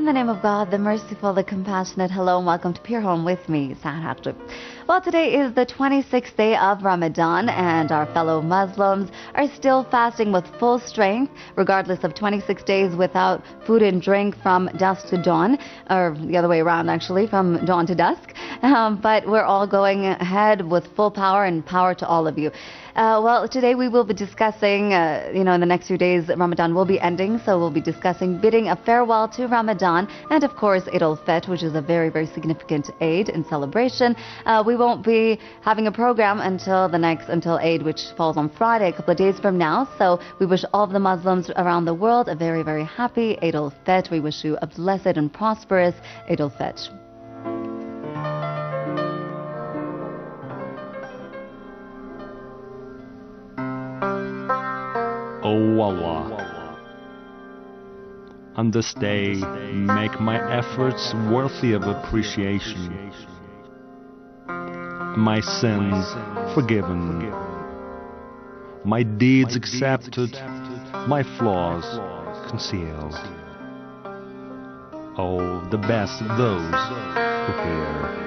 the name of God, the merciful, the compassionate, hello and welcome to Pure Home with me, Sahar Haqi. Well, today is the 26th day of Ramadan and our fellow Muslims are still fasting with full strength, regardless of 26 days without food and drink from dusk to dawn, or the other way around actually, from dawn to dusk. But we're all going ahead with full power and power to all of you. Well, today we will be discussing, in the next few days, Ramadan will be ending, so we'll be discussing bidding a farewell to Ramadan and, of course, Eid al-Fitr, which is a very, very significant Eid and celebration. We won't be having a program until Eid, which falls on Friday, a couple of days from now. So we wish all of the Muslims around the world a very, very happy Eid al-Fitr. We wish you a blessed and prosperous Eid al-Fitr. O Allah, on this day, make my efforts worthy of appreciation, my sins forgiven, my deeds accepted, my flaws concealed. Oh, the best of those who hear.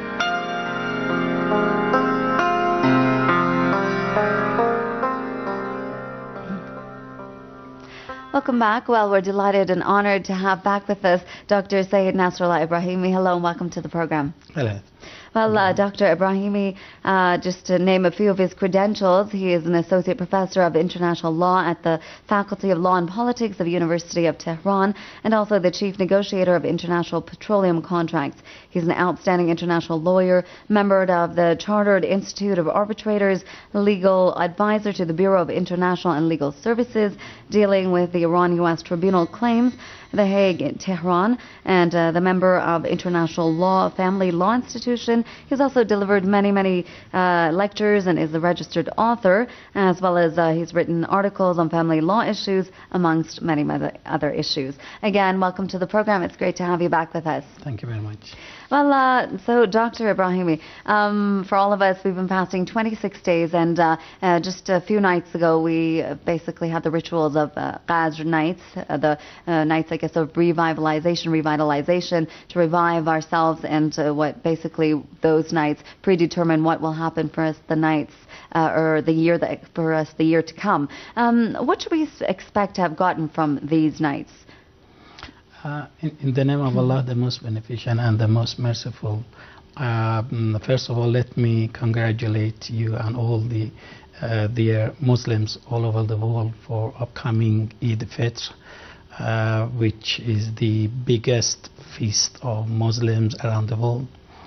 Welcome back. Well, we're delighted and honored to have back with us Dr. Syed Nasrullah Ibrahimi. Hello and welcome to the program. Hello. Well, Dr. Ibrahimi, just to name a few of his credentials, he is an Associate Professor of International Law at the Faculty of Law and Politics of the University of Tehran and also the Chief Negotiator of International Petroleum Contracts. He's an outstanding international lawyer, member of the Chartered Institute of Arbitrators, legal advisor to the Bureau of International and Legal Services, dealing with the Iran-U.S. Tribunal claims, The Hague in Tehran, and the member of International Law Family Law Institution. He's also delivered many lectures and is a registered author, as well as he's written articles on family law issues, amongst many other issues. Again, welcome to the program. It's great to have you back with us. Thank you very much. Well, so Dr. Ibrahimi, for all of us, we've been fasting 26 days, and just a few nights ago, we basically had the rituals of Qadr nights, the nights, I guess, of revitalization, to revive ourselves, and what basically those nights predetermine what will happen for us the nights or the year for us the year to come. What should we expect to have gotten from these nights? In the name of Allah, the most beneficent and the most merciful, first of all, let me congratulate you and all the dear Muslims all over the world for upcoming Eid al-Fitr, which is the biggest feast of Muslims around the world.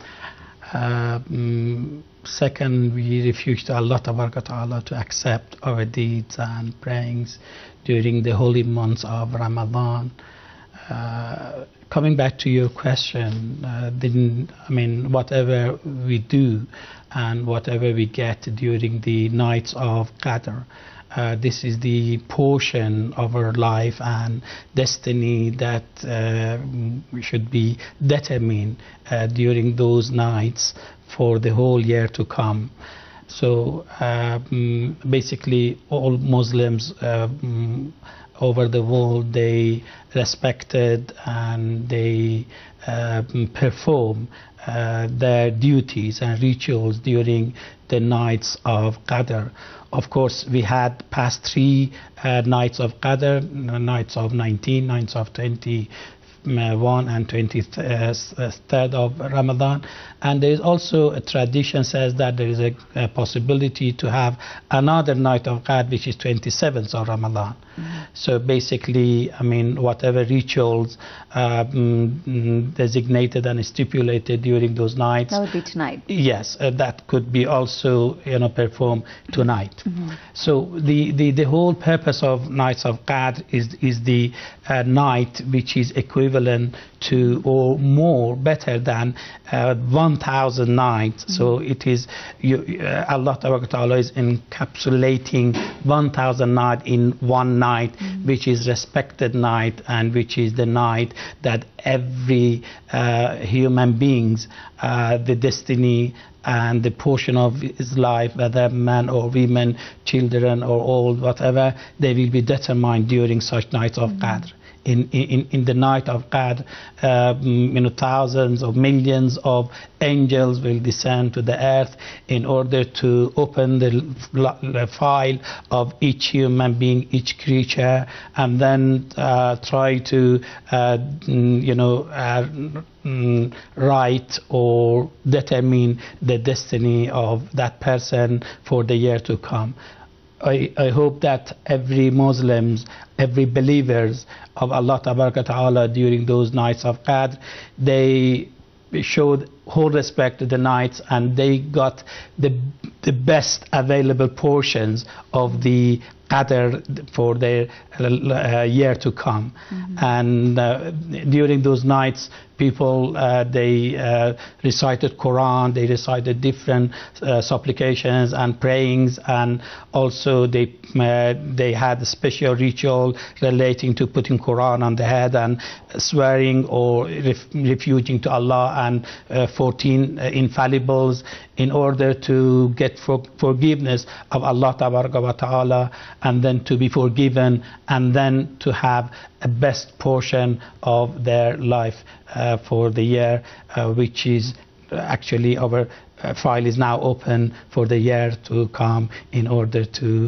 Second, we refuge to Allah Ta'ala to accept our deeds and prayers during the holy months of Ramadan. Coming back to your question, whatever we do and whatever we get during the nights of Qadr, this is the portion of our life and destiny that should be determined during those nights for the whole year to come. So basically all Muslims over the world, they respected and they perform their duties and rituals during the nights of Qadr. Of course, we had past 3 nights of Qadr, nights of 19, nights of 21 and 23rd of Ramadan, and there is also a tradition says that there is a possibility to have another night of Qadr, which is 27th of Ramadan. So basically, whatever rituals designated and stipulated during those nights, that would be tonight. Yes, that could be also performed tonight. So the whole purpose of nights of Qadr is the night which is equivalent to or more better than 1,000 nights. So it is Allah Ta'ala is encapsulating 1,000 nights in one night, which is respected night, and which is the night that every human beings, the destiny and the portion of his life, whether man or women, children or old, whatever, they will be determined during such nights of Qadr. in the night of Qadr, thousands or millions of angels will descend to the earth in order to open the file of each human being, each creature, and then try to write or determine the destiny of that person for the year to come. I hope that every Muslims, every believers of Allah Ta'ala during those nights of Qadr, they showed whole respect to the nights, and they got the best available portions of the Qadr for their year to come. And during those nights, people they recited Quran, they recited different supplications and prayings, and also they had a special ritual relating to putting Quran on the head and swearing or refuging to Allah, and 14 infallibles in order to get forgiveness of Allah Ta'ala, and then to be forgiven, and then to have a best portion of their life for the year, which is actually our file is now open for the year to come in order to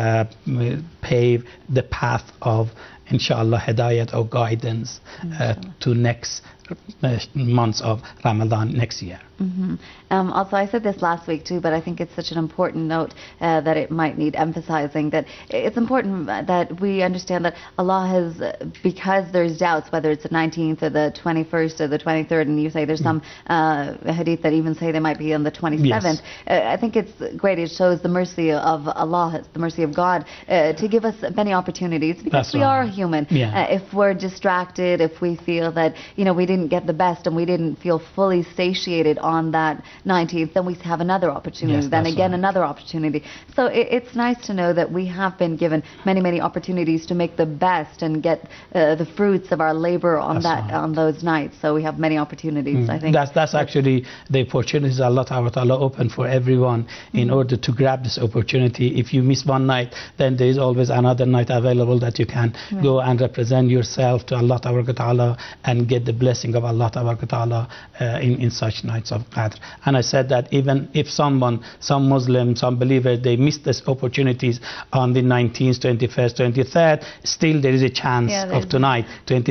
pave the path of, inshallah, hidayat or guidance to next months of Ramadan next year. Also, I said this last week too, but I think it's such an important note that it might need emphasizing, that it's important that we understand that Allah has, because there's doubts whether it's the 19th or the 21st or the 23rd, and you say there's some hadith that even say they might be on the 27th. Yes. I think it's great. It shows the mercy of Allah, the mercy of God, to give us many opportunities, because we are human. If we're distracted, if we feel that we didn't get the best and we didn't feel fully satiated on that 19th, then we have another opportunity, then again another opportunity. So it's nice to know that we have been given many opportunities to make the best and get the fruits of our labor on on those nights. So we have many opportunities. I think that's actually the opportunities Allah Ta'ala open for everyone in order to grab this opportunity. If you miss one night, then there is always another night available that you can go and represent yourself to Allah Ta'ala and get the blessing of Allah Ta'ala in such nights of Qadr. And I said that even if some Muslims, some believers, they miss these opportunities on the 19th, 21st, 23rd, still there is a chance of tonight,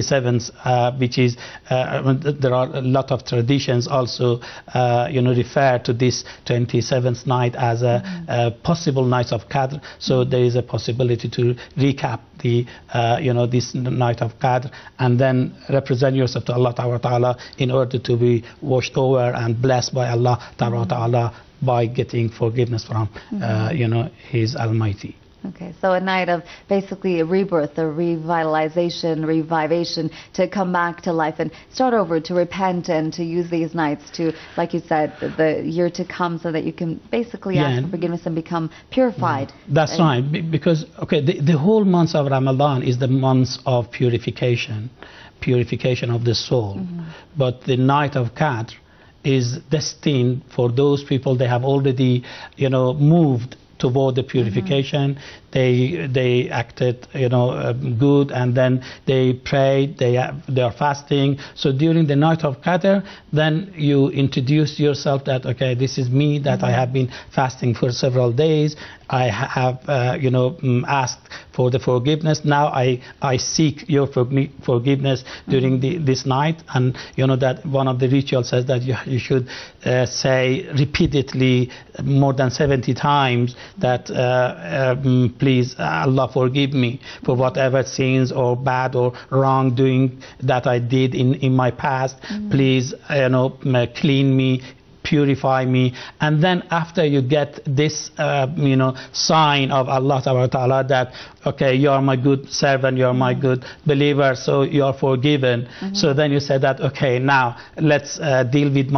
27th, which is, there are a lot of traditions also, refer to this 27th night as a possible night of Qadr. So there is a possibility to recap the this night of Qadr and then represent yourself to Allah Ta'ala in order to be washed over and blessed by Allah Ta'ala by getting forgiveness from His Almighty. Okay, so a night of basically a rebirth, a revitalization, revivation, to come back to life and start over, to repent and to use these nights to, like you said, the year to come, so that you can basically ask for forgiveness and become purified. That's right, because the whole month of Ramadan is the month of purification of the soul. But the night of Qadr is destined for those people, they have already moved toward the purification. They acted good, and then they prayed, they are fasting. So during the night of Qadr, then you introduce yourself that, okay, this is me, that I have been fasting for several days. I have asked for the forgiveness. Now I seek your forgiveness during this night. And that one of the rituals says that you should say repeatedly more than 70 times that please, Allah, forgive me for whatever sins or bad or wrongdoing that I did in my past. Please, clean me, purify me. And then after you get this sign of Allah Ta'ala that, okay, you are my good servant, you are my good believer, so you are forgiven. So then you say that, okay, now let's deal with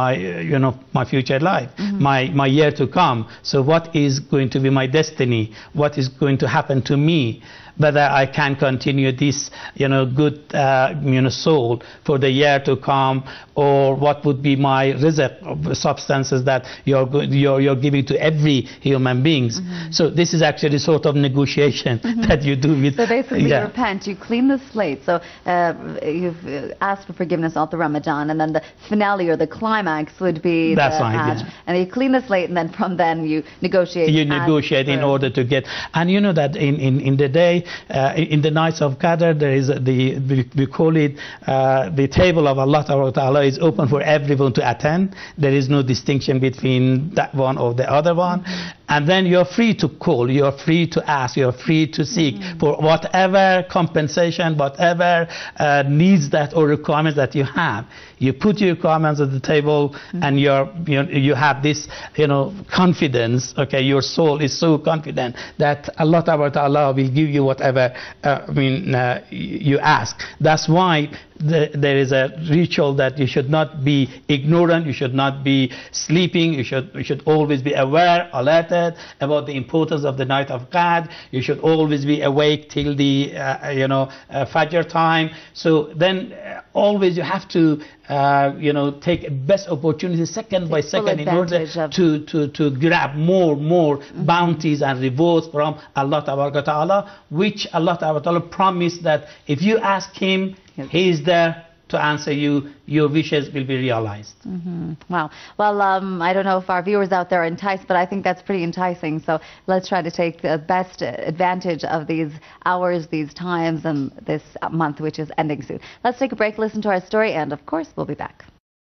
my future life, my year to come. So what is going to be my destiny? What is going to happen to me? whether I can continue this, good, soul for the year to come, or what would be my reserve of substances that you're giving to every human beings. So this is actually sort of negotiation that you do with. So basically, you repent, you clean the slate. So you've asked for forgiveness of the Ramadan, and then the finale or the climax would be That's the right, Hajj. yeah. And you clean the slate, and then from then you negotiate. You negotiate in order to get, and you know that in the day, in the nights of Qadr, there is we call it the table of Allah Ta'ala is open for everyone to attend. There is no distinction between that one or the other one. And then you're free to call, you're free to ask, you're free to seek for whatever compensation, whatever needs that or requirements that you have. You put your requirements at the table, and you have this, confidence. Okay, your soul is so confident that Allah Ta'ala will give you whatever you ask. That's why there is a ritual that you should not be ignorant, you should not be sleeping, you should always be aware, alerted about the importance of the night of Qadr. You should always be awake till the Fajr time. So then always you have to take best opportunity second by second in order to grab more bounties and rewards from Allah Ta'ala, which Allah Ta'ala promised that if you ask Him, He is there to answer you. Your wishes will be realized. Wow. Well, I don't know if our viewers out there are enticed, but I think that's pretty enticing. So let's try to take the best advantage of these hours, these times, and this month, which is ending soon. Let's take a break, listen to our story, and of course, we'll be back.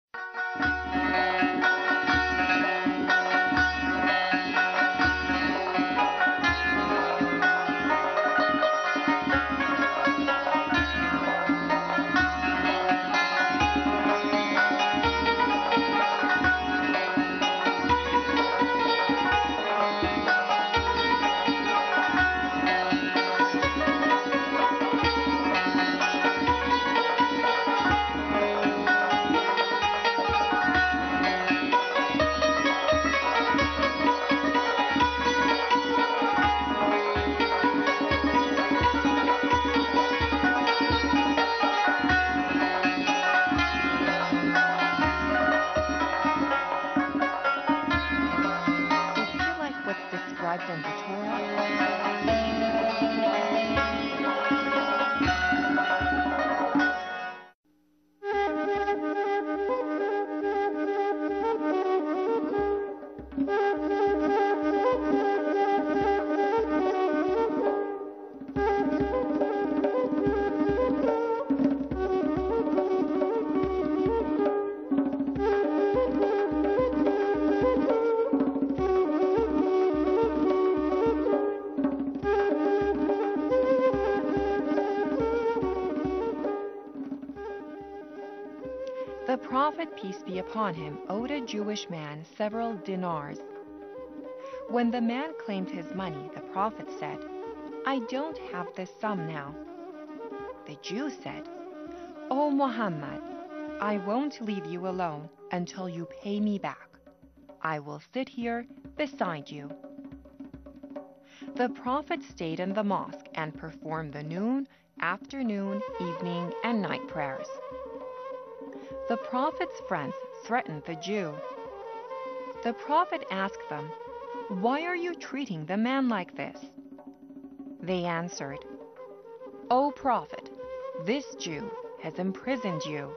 in the Torah? The Prophet, peace be upon him, owed a Jewish man several dinars. When the man claimed his money, the Prophet said, "I don't have this sum now." The Jew said, "O Muhammad, I won't leave you alone until you pay me back. I will sit here beside you." The Prophet stayed in the mosque and performed the noon, afternoon, evening, and night prayers. The Prophet's friends threatened the Jew. The Prophet asked them, "Why are you treating the man like this?" They answered, "O Prophet, this Jew has imprisoned you."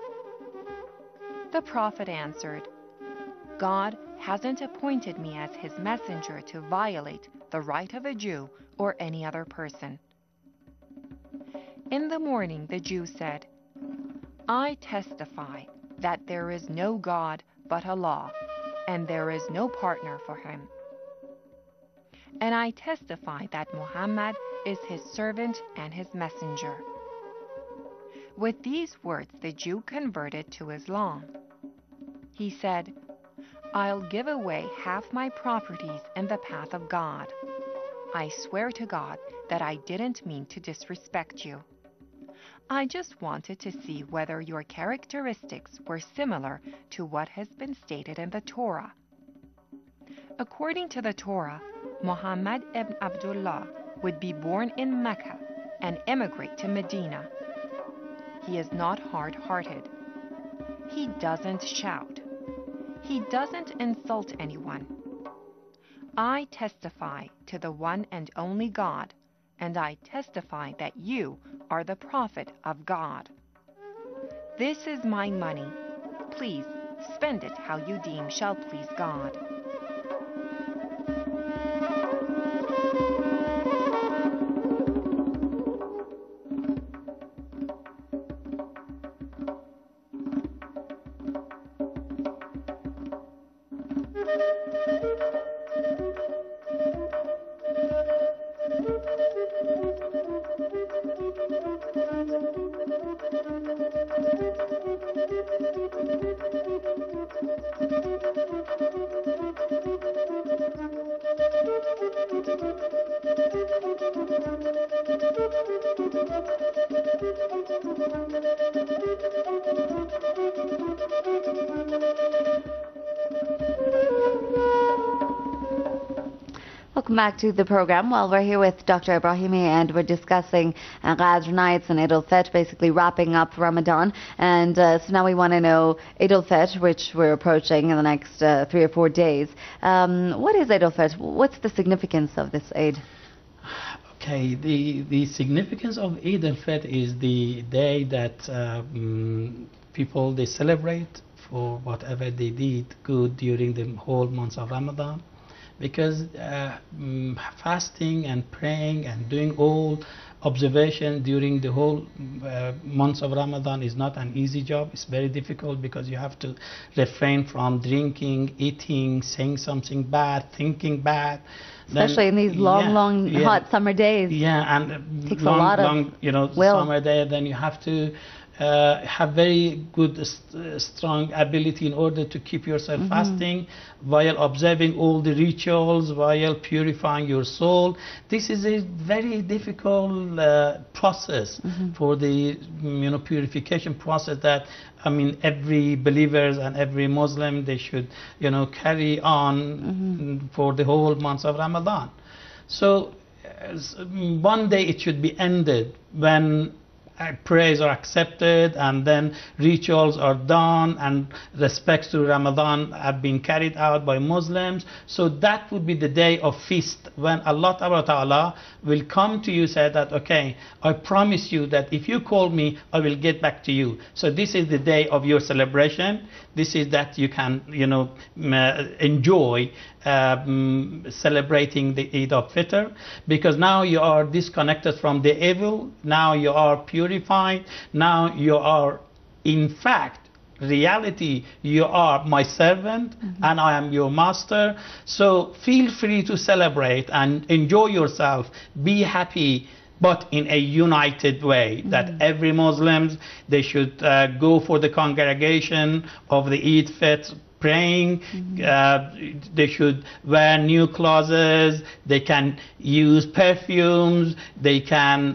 The Prophet answered, "God hasn't appointed me as his messenger to violate the right of a Jew or any other person." In the morning, the Jew said, "I testify that there is no God but Allah, and there is no partner for him. And I testify that Muhammad is his servant and his messenger." With these words, the Jew converted to Islam. He said, "I'll give away half my properties in the path of God. I swear to God that I didn't mean to disrespect you. I just wanted to see whether your characteristics were similar to what has been stated in the Torah." According to the Torah, Muhammad ibn Abdullah would be born in Mecca and emigrate to Medina. He is not hard-hearted. He doesn't shout. He doesn't insult anyone. I testify to the one and only God, and I testify that you are the prophet of God. This is my money. Please spend it how you deem shall please God. Welcome back to the program. Well, we're here with Dr. Ibrahimi and we're discussing Qadr nights and Eid al-Fitr, basically wrapping up Ramadan. And so now we want to know Eid al-Fitr, which we're approaching in the next 3 or 4 days. What is Eid al-Fitr? What's the significance of this Eid? Okay, the significance of Eid al-Fitr is the day that people, they celebrate for whatever they did good during the whole month of Ramadan. Because fasting and praying and doing all observation during the whole month of Ramadan is not an easy job. It's very difficult because you have to refrain from drinking, eating, saying something bad, thinking bad. Especially in these long, hot summer days. Yeah, and takes a lot of will. Summer day. Then you have to have very good, strong ability in order to keep yourself fasting while observing all the rituals, while purifying your soul. This is a very difficult process for the purification process that every believers and every Muslim, they should carry on for the whole month of Ramadan. So one day it should be ended when prayers are accepted and then rituals are done and respects to Ramadan have been carried out by Muslims. So that would be the day of feast when Allah Ta'ala will come to you and say that, okay, I promise you that if you call me, I will get back to you. So this is the day of your celebration. This is that you can, enjoy celebrating the Eid al-Fitr, because now you are disconnected from the evil, now you are purified, now you are in fact reality you are my servant and I am your master. So feel free to celebrate and enjoy yourself, be happy, but in a united way, that every Muslims, they should go for the congregation of the Eid Fitr praying, they should wear new clothes, they can use perfumes, they can,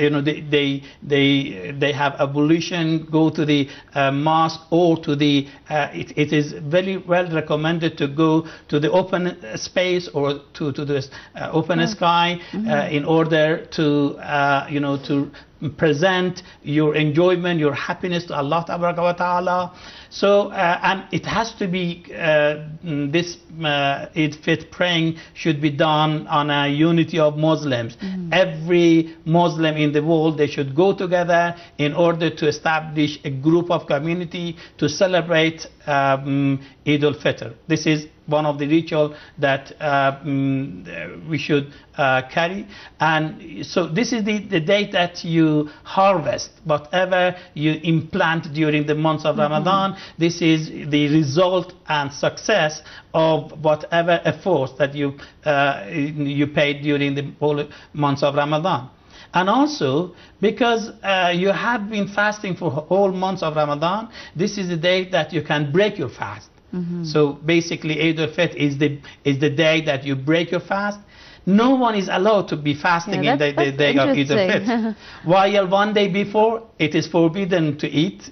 they have ablution, go to the mosque or to the, it is very well recommended to go to the open space or to the open sky in order to, to present your enjoyment, your happiness to Allah Ta'ala. So, and it has to be, this Eid Fitr praying should be done on a unity of Muslims. Every Muslim in the world, they should go together in order to establish a group of community to celebrate Eid al-Fitr. This is one of the rituals that we should carry. And so this is the day that you harvest whatever you implant during the month of Ramadan. This is the result and success of whatever efforts that you paid during the whole month of Ramadan. And also, because you have been fasting for whole months of Ramadan, this is the day that you can break your fast. So basically, Eid al-Fitr is the day that you break your fast. No one is allowed to be fasting in the day of Eid al-Fitr. While one day before, it is forbidden to eat.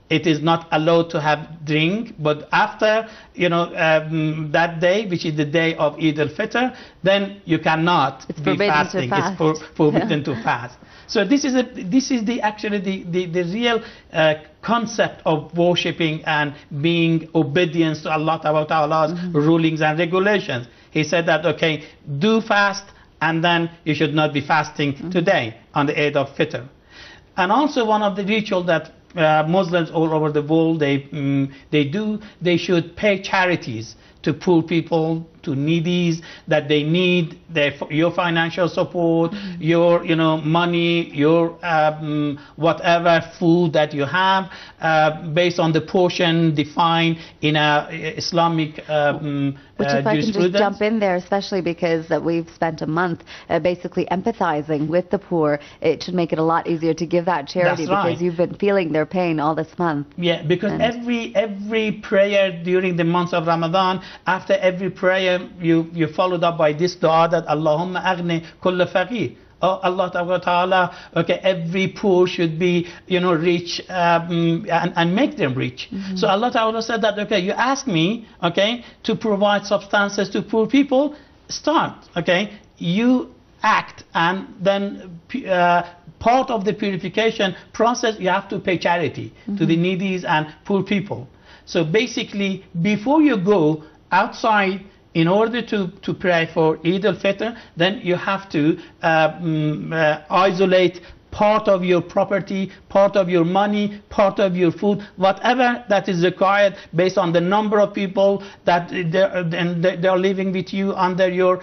it is not allowed to have drink, but after that day, which is the day of Eid al-Fitr, then you cannot be fasting. It's forbidden to fast. So this is actually the real concept of worshipping and being obedience to Allah Ta'ala's rulings and regulations. He said that, okay, do fast, and then you should not be fasting today on the Eid of Fitr. And also one of the rituals that Muslims all over the world they should pay charities to poor people, to needies, that they need your financial support, your money, your whatever food that you have, based on the portion defined in a Islamic which, if I can just jump in there, especially because we've spent a month basically empathizing with the poor, it should make it a lot easier to give that charity. That's because you've been feeling their pain all this month. Yeah, because every prayer during the month of Ramadan, after every prayer you followed up by this dua that Allahumma aghni kulla faqir. Oh Allah Ta'ala, okay, every poor should be rich, and make them rich. So Allah Ta'ala said that, okay, you ask me, okay, to provide substances to poor people, start, okay, you act, and then part of the purification process you have to pay charity to the needies and poor people. So basically, before you go outside in order to pray for Eid al-Fitr, then you have to isolate part of your property, part of your money, part of your food, whatever that is required based on the number of people that they are living with you under your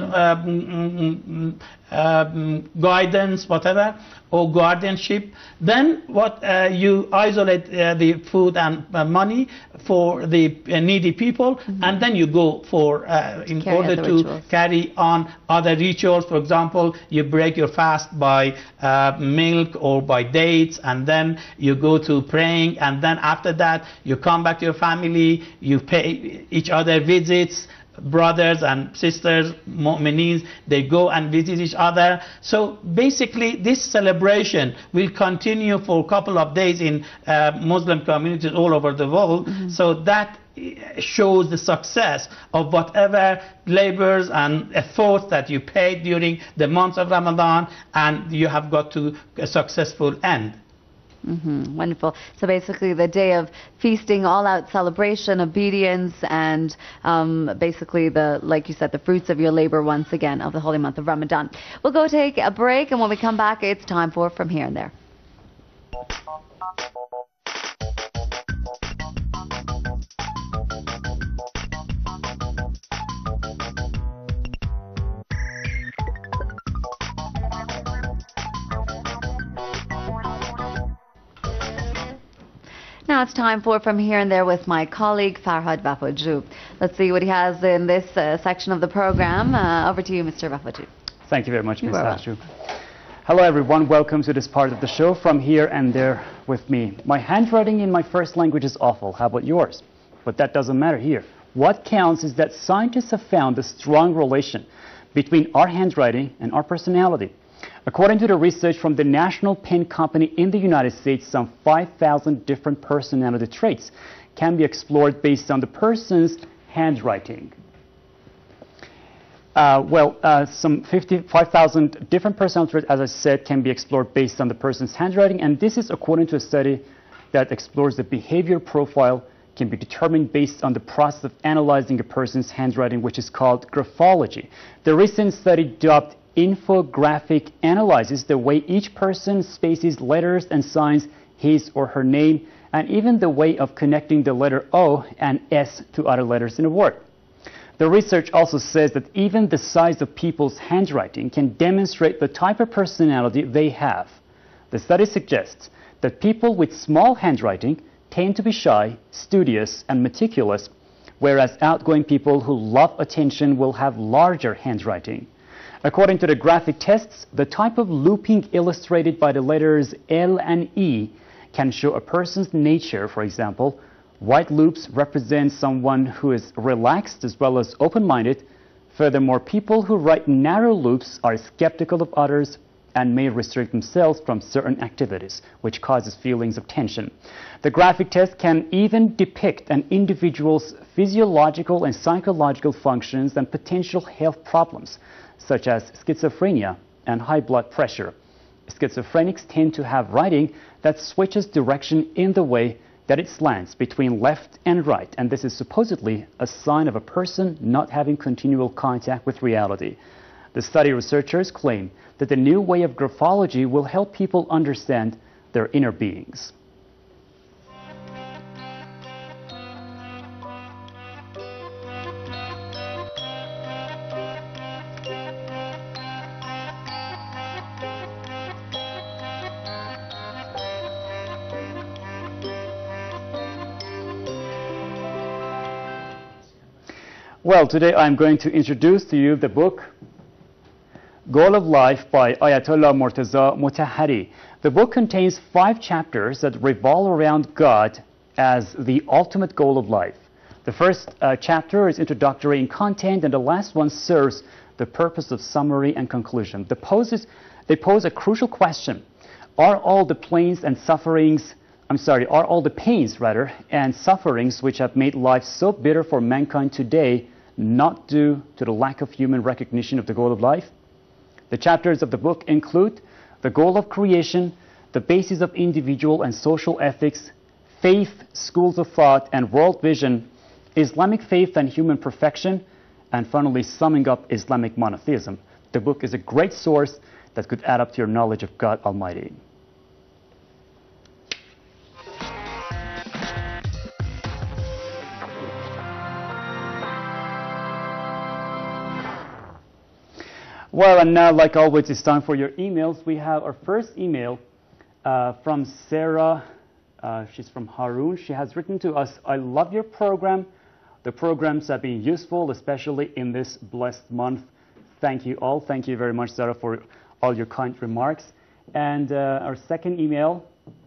guidance, whatever, or guardianship. Then you isolate the food and money for the needy people, and then you go for in order to carry on other rituals. For example, you break your fast by milk or by dates, and then you go to praying, and then after that you come back to your family, you pay each other visits. Brothers and sisters, mu'mineen, they go and visit each other. So basically this celebration will continue for a couple of days in Muslim communities all over the world. So that shows the success of whatever labors and efforts that you paid during the month of Ramadan, and you have got to a successful end. Wonderful. So basically the day of feasting, all-out celebration, obedience, and basically like you said, the fruits of your labor once again of the holy month of Ramadan. We'll go take a break, and when we come back, it's time for From Here and There. Now it's time for From Here and There with my colleague Farhad Vafojou. Let's see what he has in this section of the program. Over to you, Mr. Vafojou. Thank you very much, Ms. Ashu. Hello everyone, welcome to this part of the show, From Here and There with me. My handwriting in my first language is awful. How about yours? But that doesn't matter here. What counts is that scientists have found a strong relation between our handwriting and our personality. According to the research from the National Pen Company in the United States, some 5,000 different personality traits can be explored based on the person's handwriting. Some 5,000 different personality traits, as I said, can be explored based on the person's handwriting, and this is according to a study that explores the behavior profile can be determined based on the process of analyzing a person's handwriting, which is called graphology. The recent study dubbed infographic analyzes the way each person spaces letters and signs his or her name, and even the way of connecting the letter O and S to other letters in a word. The research also says that even the size of people's handwriting can demonstrate the type of personality they have. The study suggests that people with small handwriting tend to be shy, studious, and meticulous, whereas outgoing people who love attention will have larger handwriting. According to the graphic tests, the type of looping illustrated by the letters L and E can show a person's nature. For example, white loops represent someone who is relaxed as well as open-minded. Furthermore, people who write narrow loops are skeptical of others, and may restrict themselves from certain activities, which causes feelings of tension. The graphic test can even depict an individual's physiological and psychological functions and potential health problems, such as schizophrenia and high blood pressure. Schizophrenics tend to have writing that switches direction in the way that it slants between left and right, and this is supposedly a sign of a person not having continual contact with reality. The study researchers claim that the new way of graphology will help people understand their inner beings. Well, today I'm going to introduce to you the book Goal of Life by Ayatollah Murtaza Mutahhari. The book contains 5 chapters that revolve around God as the ultimate goal of life. The first chapter is introductory in content, and the last one serves the purpose of summary and conclusion. They pose a crucial question. Are all the pains and sufferings and sufferings which have made life so bitter for mankind today not due to the lack of human recognition of the goal of life? The chapters of the book include the goal of creation, the basis of individual and social ethics, faith, schools of thought, and world vision, Islamic faith and human perfection, and finally summing up Islamic monotheism. The book is a great source that could add up to your knowledge of God Almighty. Well, and now, like always, it's time for your emails. We have our first email from Sarah. She's from Harun. She has written to us, I love your program. The programs have been useful, especially in this blessed month. Thank you all. Thank you very much, Sarah, for all your kind remarks. And our second email,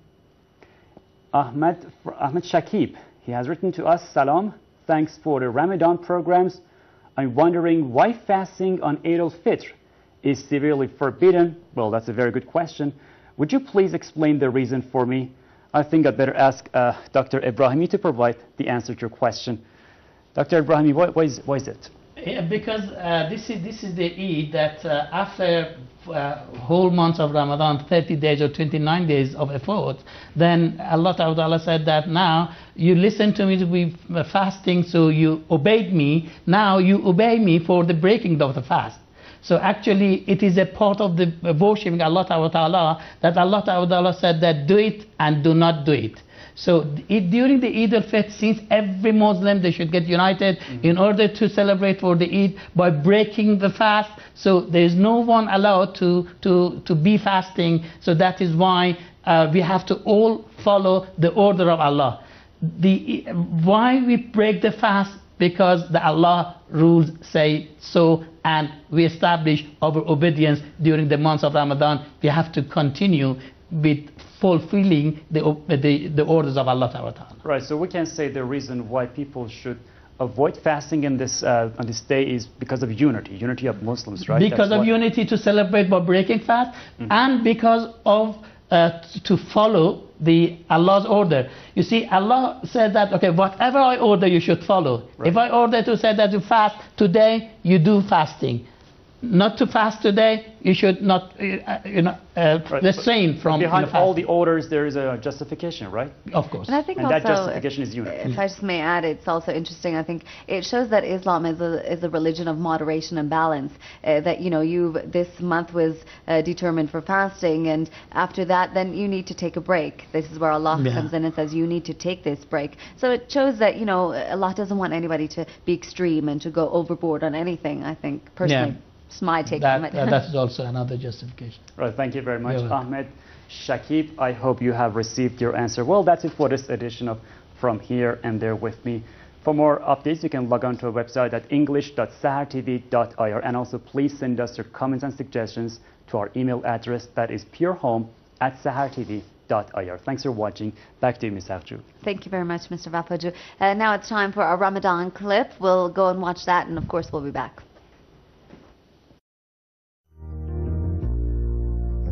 Ahmed Shakib. He has written to us, Salam. Thanks for the Ramadan programs. I'm wondering why fasting on Eid al-Fitr is severely forbidden. Well, that's a very good question. Would you please explain the reason for me? I think I'd better ask Dr. Ebrahimi to provide the answer to your question. Dr. Ebrahimi, why is it? Yeah, because this is the Eid that after whole month of Ramadan, 30 days or 29 days of effort, then Allah Ta'ala said that now you listen to me, we fasting, so you obeyed me, now you obey me for the breaking of the fast. So actually it is a part of the worshiping Allah Ta'ala that Allah Ta'ala said that do it and do not do it. So during the Eid al-Fitr, since every Muslim, they should get united in order to celebrate for the Eid by breaking the fast. So there is no one allowed to be fasting. So that is why we have to all follow the order of Allah. Why we break the fast? Because the Allah rules say so, and we establish our obedience during the months of Ramadan. We have to continue with fulfilling the orders of Allah Ta'ala. Right, so we can say the reason why people should avoid fasting in this, on this day is because of unity of Muslims, right? Because of unity to celebrate by breaking fast, and because of to follow the Allah's order. You see, Allah said that, okay, whatever I order, you should follow. Right. If I order to say that you fast today, you do fasting. Not to fast today, you should not, refrain from. Behind all the orders, there is a justification, right? Of course. And I think and also, that justification is unity. If I just may add, it's also interesting. I think it shows that Islam is a religion of moderation and balance. That this month was determined for fasting, and after that, then you need to take a break. This is where Allah comes in and says you need to take this break. So it shows that Allah doesn't want anybody to be extreme and to go overboard on anything. I think personally. Yeah. It's my take on it. That is also another justification. Right, thank you very much, Ahmed Shakib. I hope you have received your answer. Well, that's it for this edition of From Here and There With Me. For more updates, you can log on to our website at english.sahartv.ir, and also please send us your comments and suggestions to our email address, that is purehome@sahartv.ir. Thanks for watching. Back to you, Ms. Afju. Thank you very much, Mr. Vapaju. Now it's time for our Ramadan clip. We'll go and watch that, and of course we'll be back.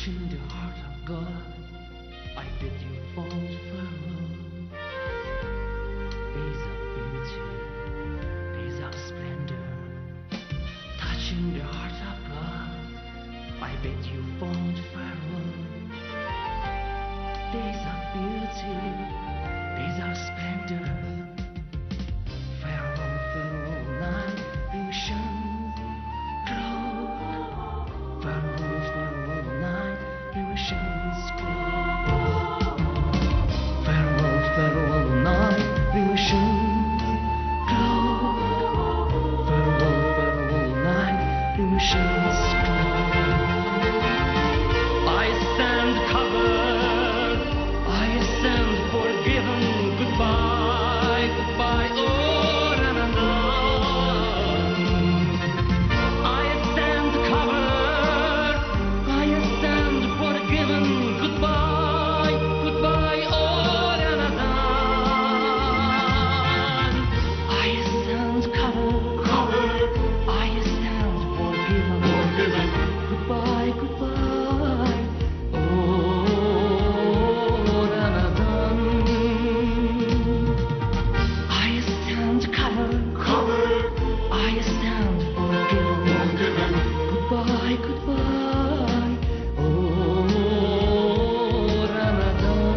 touching the heart of God. I bid you farewell. Days of beauty, days of splendor, touching the heart of God. I bid you farewell. Days of beauty, days of splendor. Farewell, farewell, night, ocean, cloud. Farewell, farewell, night, ocean's cloud. Farewell, farewell, night, ocean, cloud. Farewell, farewell, night, ocean's cloud. I stand covered, I stand forgiven. Goodbye, goodbye, oh, Ramadan. I stand covered, I stand forgiven. Goodbye, goodbye, oh, Ramadan. I stand covered, I stand forgiven. Goodbye, goodbye, oh, Ramadan. I stand covered, I stand forgiven. Goodbye, goodbye, oh, Ramadan.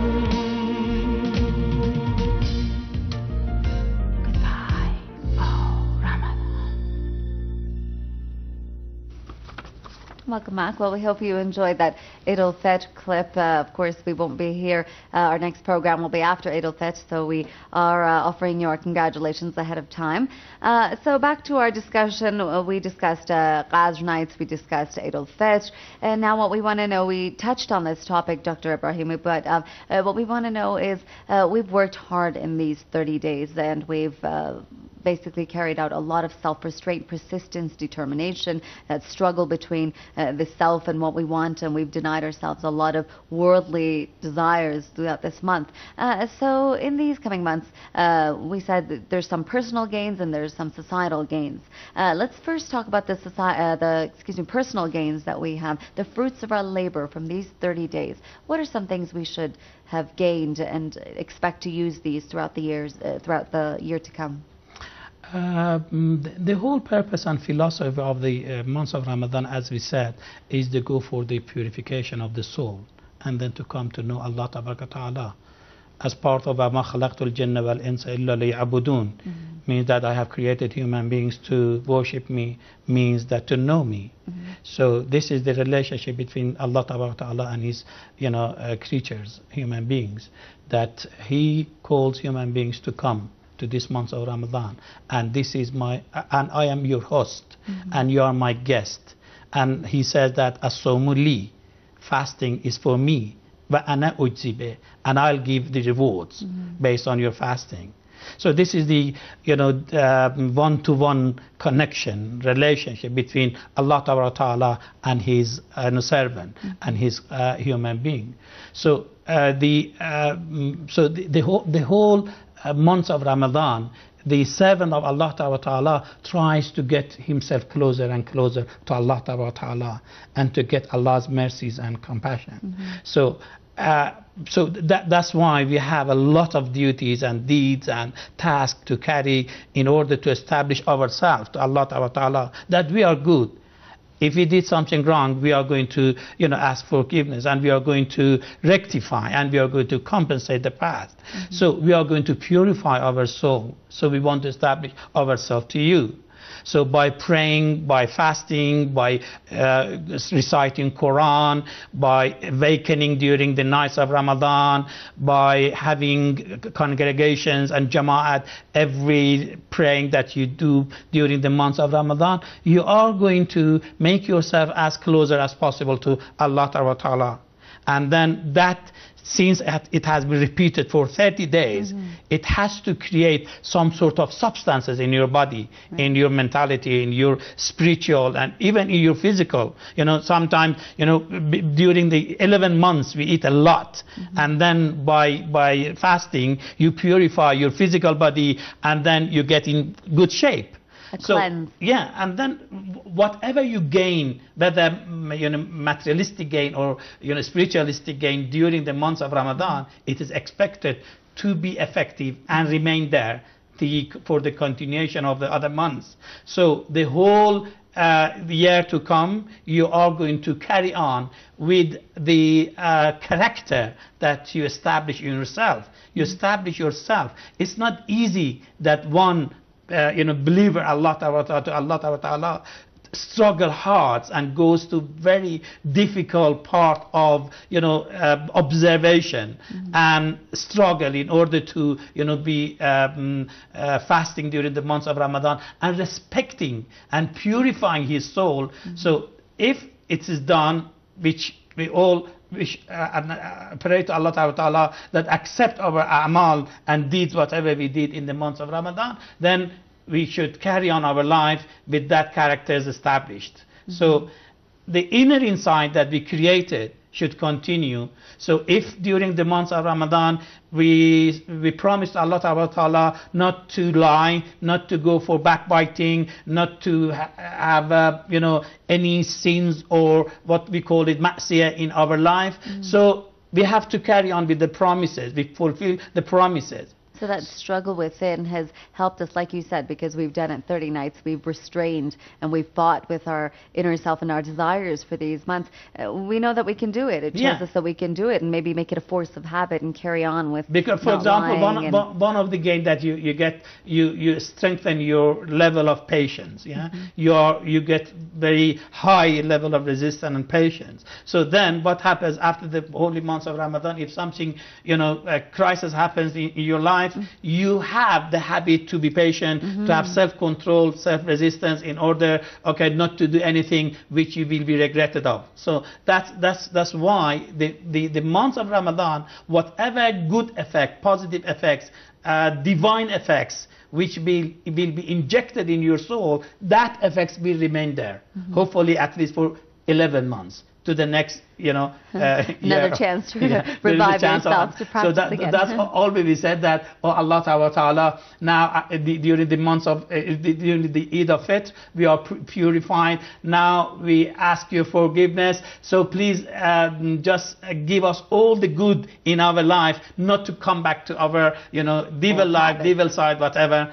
Goodbye, oh, Ramadan. Welcome back. Well, we hope you enjoyed that Eid al-Fitr clip. Of course, we won't be here. Our next program will be after Eid al-Fitr, so we are offering you our congratulations ahead of time. So back to our discussion. We discussed Qadr nights, we discussed Eid al-Fitr, and now what we want to know, we touched on this topic, Dr. Ibrahimi, but what we want to know is we've worked hard in these 30 days, and we've basically carried out a lot of self-restraint, persistence, determination, that struggle between the self and what we want, and we've denied ourselves a lot of worldly desires throughout this month. So in these coming months, we said that there's some personal gains and there's some societal gains. Let's first talk about the personal gains that we have, the fruits of our labor from these 30 days. What are some things we should have gained and expect to use these throughout the year to come? The whole purpose and philosophy of the months of Ramadan, as we said, is to go for the purification of the soul and then to come to know Allah Ta'ala. As part of وَمَا خَلَقْتُ الْجِنَّ وَالْإِنسَ إِلَّا لِيَعْبُدُونَ, means that I have created human beings to worship me, means that to know me. So this is the relationship between Allah Ta'ala and his creatures, human beings, that he calls human beings to come to this month of Ramadan, and this is and I am your host, and you are my guest. And he says that as-sawmu li, fasting is for me, wa ana ujzi bih, and I'll give the rewards based on your fasting. So this is the one-to-one connection, relationship between Allah Ta'ala and his servant and his human being. So the whole months of Ramadan, the servant of Allah Ta'ala tries to get himself closer and closer to Allah Ta'ala and to get Allah's mercies and compassion. So that's why we have a lot of duties and deeds and tasks to carry in order to establish ourselves to Allah Ta'ala that we are good. If we did something wrong, we are going to, ask forgiveness, and we are going to rectify, and we are going to compensate the past. So we are going to purify our soul. So we want to establish ourselves to you. So by praying, by fasting, by reciting Quran, by awakening during the nights of Ramadan, by having congregations and jama'at, every praying that you do during the months of Ramadan, you are going to make yourself as closer as possible to Allah Ta'ala. And then that, since it has been repeated for 30 days, it has to create some sort of substances in your body, in your mentality, in your spiritual, and even in your physical. Sometimes, during the 11 months we eat a lot, and then by fasting you purify your physical body, and then you get in good shape. Cleanse. Yeah, and then whatever you gain, whether materialistic gain or spiritualistic gain during the months of Ramadan, it is expected to be effective and remain there for the continuation of the other months. So the whole year to come, you are going to carry on with the character that you establish in yourself. You establish yourself. It's not easy that one believer, Allah Ta'ala, struggle hard and goes to very difficult part of observation and struggle in order to be fasting during the months of Ramadan and respecting and purifying his soul. So if it is done, which we all wish pray to Allah Ta'ala that accept our amal and deeds, whatever we did in the months of Ramadan, then we should carry on our life with that characters established. So the inner insight that we created should continue. So if during the months of Ramadan we promised Allah Ta'ala not to lie, not to go for backbiting, not to have any sins or what we call it ma'siyah in our life, so we have to carry on with the promises. We fulfill the promises. So that struggle within has helped us, like you said, because we've done it 30 nights, we've restrained and we've fought with our inner self and our desires for these months. We know that we can do it. It shows us that we can do it and maybe make it a force of habit and carry on with. Because, for example, one of the gain that you get, you strengthen your level of patience. Yeah, you get very high level of resistance and patience. So then, what happens after the holy months of Ramadan? If something, a crisis happens in your life, you have the habit to be patient, to have self-control, self-resistance in order, not to do anything which you will be regretted of. So that's why the months of Ramadan, whatever good effect, positive effects, divine effects, which will be injected in your soul, that effects will remain there. Hopefully at least for 11 months. To the next, another chance to revive yourself, to practice again. That's always we said that, oh Allah Ta'ala, now during the months of during the Eid of Fitr, we are purified. Now we ask your forgiveness. So please just give us all the good in our life, not to come back to our devil life, devil side, whatever.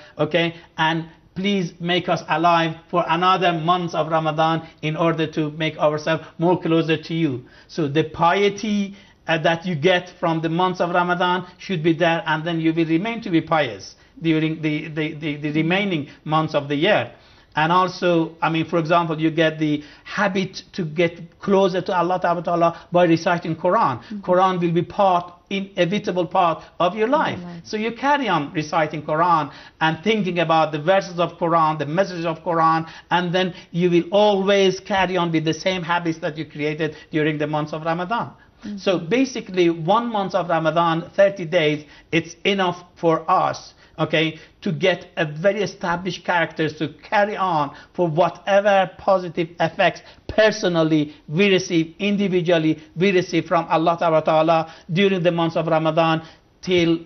And please make us alive for another month of Ramadan in order to make ourselves more closer to you. So the piety that you get from the months of Ramadan should be there, and then you will remain to be pious during the remaining months of the year. And also, for example, you get the habit to get closer to Allah Ta'ala by reciting Quran. Quran will be inevitable part of your life. So you carry on reciting Quran and thinking about the verses of Quran, the message of Quran, and then you will always carry on with the same habits that you created during the months of Ramadan. So basically 1 month of Ramadan, 30 days, it's enough for us to get a very established characters to carry on for whatever positive effects personally we receive, individually we receive from Allah Ta'ala during the months of Ramadan till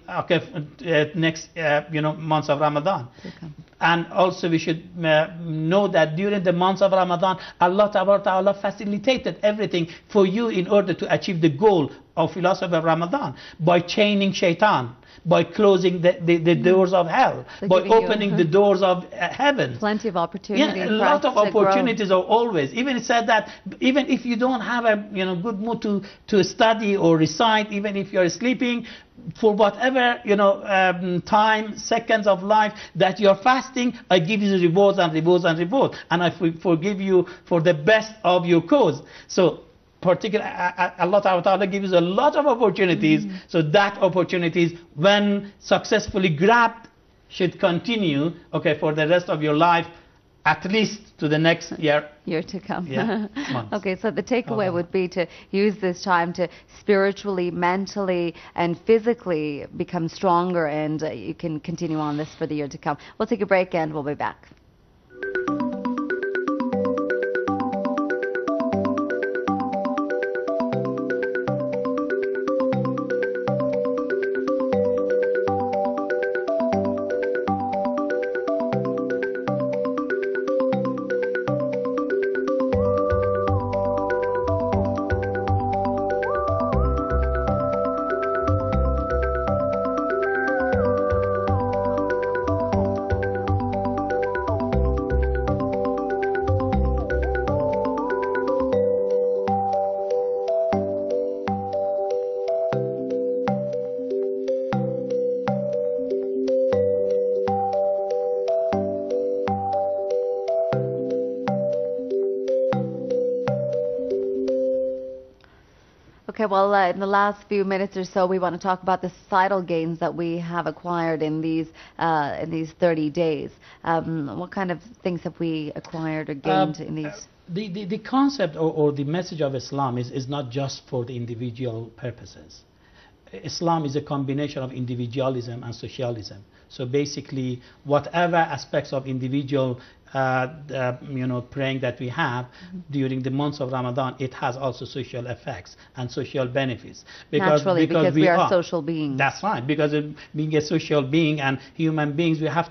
next months of Ramadan. And also we should know that during the months of Ramadan, Allah Ta'ala facilitated everything for you in order to achieve the goal of philosophy of Ramadan by chaining shaitan, by closing the doors of hell, by opening the doors of heaven. Plenty of opportunities. A lot of opportunities are always. Even it said that even if you don't have a good mood to study or recite, even if you're sleeping, for whatever time, seconds of life that you're fasting, I give you the rewards and rewards and rewards, and I forgive you for the best of your cause. So Allah Ta'ala gives a lot of opportunities. So that opportunities, when successfully grabbed, should continue for the rest of your life, at least to the next year to come. Months. So the takeaway would be to use this time to spiritually, mentally, and physically become stronger, and you can continue on this for the year to come. We'll take a break and we'll be back. Okay, well, in the last few minutes or so, we want to talk about the societal gains that we have acquired in these 30 days. What kind of things have we acquired or gained in these? The concept or the message of Islam is not just for the individual purposes. Islam is a combination of individualism and socialism. So basically, whatever aspects of individual praying that we have during the months of Ramadan, it has also social effects and social benefits. Naturally, because we are social beings. That's right. Because being a social being and human beings, we have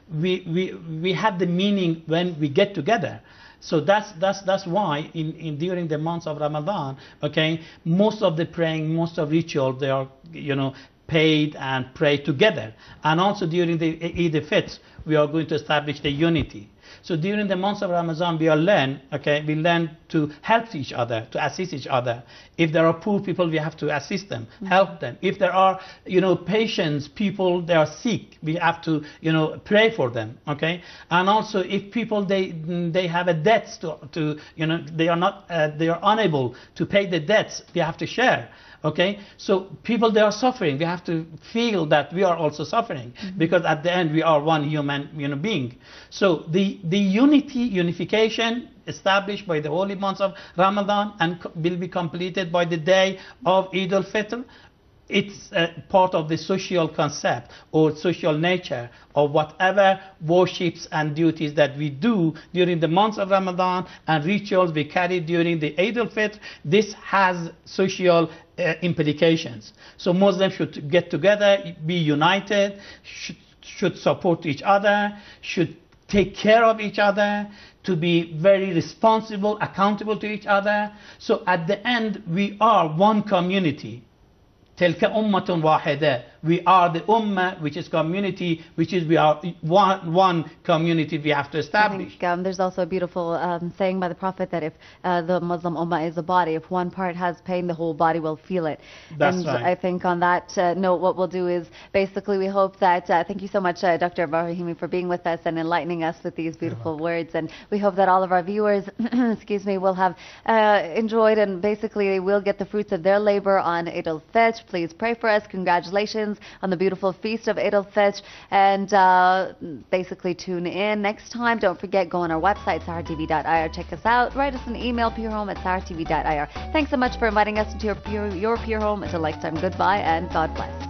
the meaning when we get together. So that's why during the months of Ramadan, okay, most of the praying, most of rituals, they are paid and pray together. And also during the Eid al-Fitr, we are going to establish the unity. So during the months of Ramadan, we learn to help each other, to assist each other. If there are poor people, we have to assist them, help them. If there are, patients, people, they are sick, we have to, pray for them, okay? And also, if people, they have a debt they are unable to pay the debts, we have to share. Okay, so people, they are suffering. We have to feel that we are also suffering, because at the end we are one human being. So the unification established by the holy months of Ramadan and will be completed by the day of Eid al-Fitr. It's part of the social concept or social nature of whatever worships and duties that we do during the months of Ramadan and rituals we carry during the Eid al-Fitr. This has social implications. So Muslims should get together, be united, should support each other, should take care of each other, to be very responsible, accountable to each other. So at the end, we are one community. تلك أمة واحدة. We are the ummah, which is community, we are one community we have to establish. I think, there's also a beautiful saying by the Prophet that if the Muslim ummah is a body, if one part has pain, the whole body will feel it. That's right. I think on that note, what we'll do is basically we hope that, thank you so much, Dr. Ibrahimi, for being with us and enlightening us with these beautiful words. And we hope that all of our viewers, excuse me, will have enjoyed and basically they will get the fruits of their labor on Eid al-Fitr. Please pray for us. Congratulations on the beautiful feast of Eid al-Fitr, and basically tune in next time. Don't forget, go on our website, sahartv.ir, check us out, write us an email, purehome@sahartv.ir. Thanks so much for inviting us into your pure home. Until next time, goodbye and God bless.